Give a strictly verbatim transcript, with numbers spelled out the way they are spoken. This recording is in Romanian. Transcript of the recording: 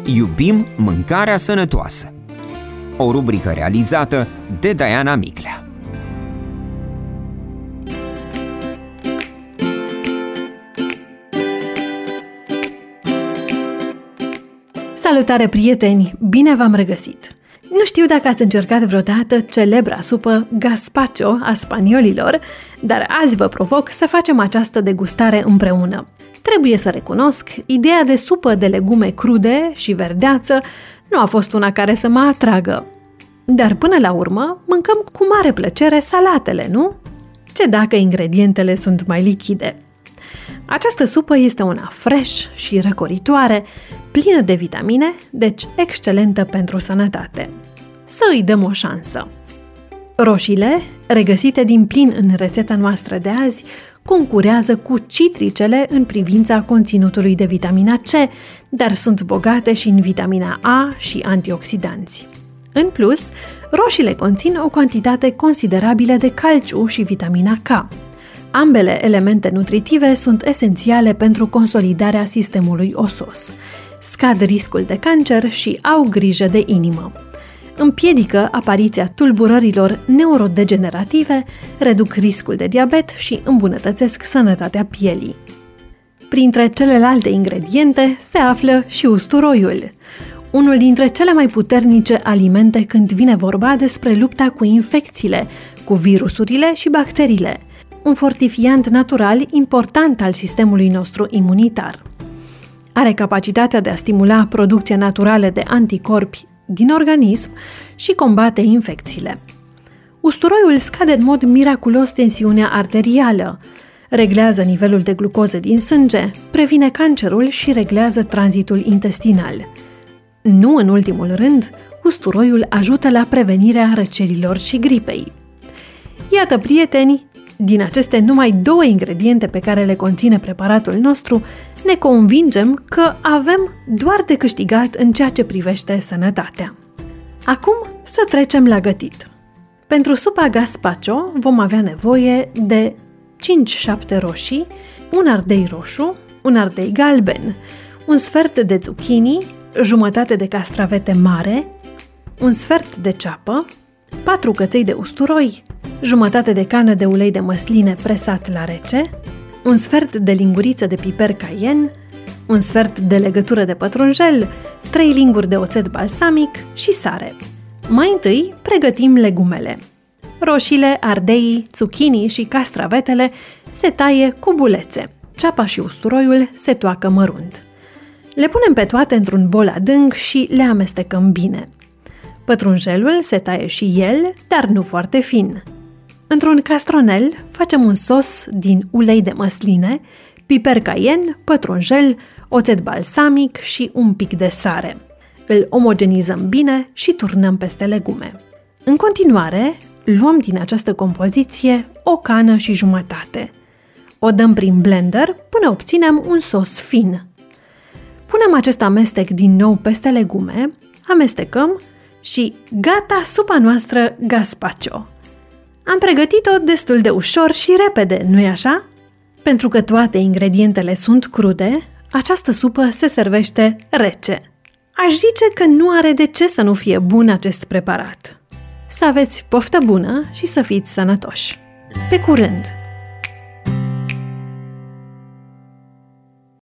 Iubim mâncarea sănătoasă. O rubrică realizată de Diana Miclea. Salutare, prieteni! Bine v-am regăsit! Nu știu dacă ați încercat vreodată celebra supă gazpacho a spaniolilor, dar azi vă provoc să facem această degustare împreună. Trebuie să recunosc, ideea de supă de legume crude și verdeață nu a fost una care să mă atragă. Dar până la urmă, mâncăm cu mare plăcere salatele, nu? Ce dacă ingredientele sunt mai lichide? Această supă este una fresh și răcoritoare, plină de vitamine, deci excelentă pentru sănătate. Să îi dăm o șansă! Roșiile, regăsite din plin în rețeta noastră de azi, concurează cu citricele în privința conținutului de vitamina C, dar sunt bogate și în vitamina A și antioxidanți. În plus, roșiile conțin o cantitate considerabilă de calciu și vitamina K. Ambele elemente nutritive sunt esențiale pentru consolidarea sistemului osos. Scad riscul de cancer și au grijă de inimă. Împiedică apariția tulburărilor neurodegenerative, reduc riscul de diabet și îmbunătățesc sănătatea pielii. Printre celelalte ingrediente se află și usturoiul, unul dintre cele mai puternice alimente când vine vorba despre lupta cu infecțiile, cu virusurile și bacteriile, un fortifiant natural important al sistemului nostru imunitar. Are capacitatea de a stimula producția naturală de anticorpi din organism și combate infecțiile. Usturoiul scade în mod miraculos tensiunea arterială, reglează nivelul de glucoză din sânge, previne cancerul și reglează tranzitul intestinal. Nu în ultimul rând, usturoiul ajută la prevenirea răcelilor și gripei. Iată, prieteni, din aceste numai două ingrediente pe care le conține preparatul nostru, ne convingem că avem doar de câștigat în ceea ce privește sănătatea. Acum să trecem la gătit. Pentru supa gazpacho vom avea nevoie de cinci șapte roșii, un ardei roșu, un ardei galben, un sfert de zucchini, jumătate de castravete mare, un sfert de ceapă, patru căței de usturoi, jumătate de cană de ulei de măsline presat la rece, un sfert de linguriță de piper cayenne, un sfert de legătură de pătrunjel, trei linguri de oțet balsamic și sare. Mai întâi pregătim legumele. Roșiile, ardeii, zucchini și castravetele se taie cu bulețe. Ceapa și usturoiul se toacă mărunt. Le punem pe toate într-un bol adânc și le amestecăm bine. Pătrunjelul se taie și el, dar nu foarte fin. Într-un castronel facem un sos din ulei de măsline, piper cayenne, pătrunjel, oțet balsamic și un pic de sare. Îl omogenizăm bine și turnăm peste legume. În continuare, luăm din această compoziție o cană și jumătate. O dăm prin blender până obținem un sos fin. Punem acest amestec din nou peste legume, amestecăm și gata supa noastră gazpacho. Am pregătit-o destul de ușor și repede, nu-i așa? Pentru că toate ingredientele sunt crude, această supă se servește rece. Aș zice că nu are de ce să nu fie bun acest preparat. Să aveți poftă bună și să fiți sănătoși! Pe curând!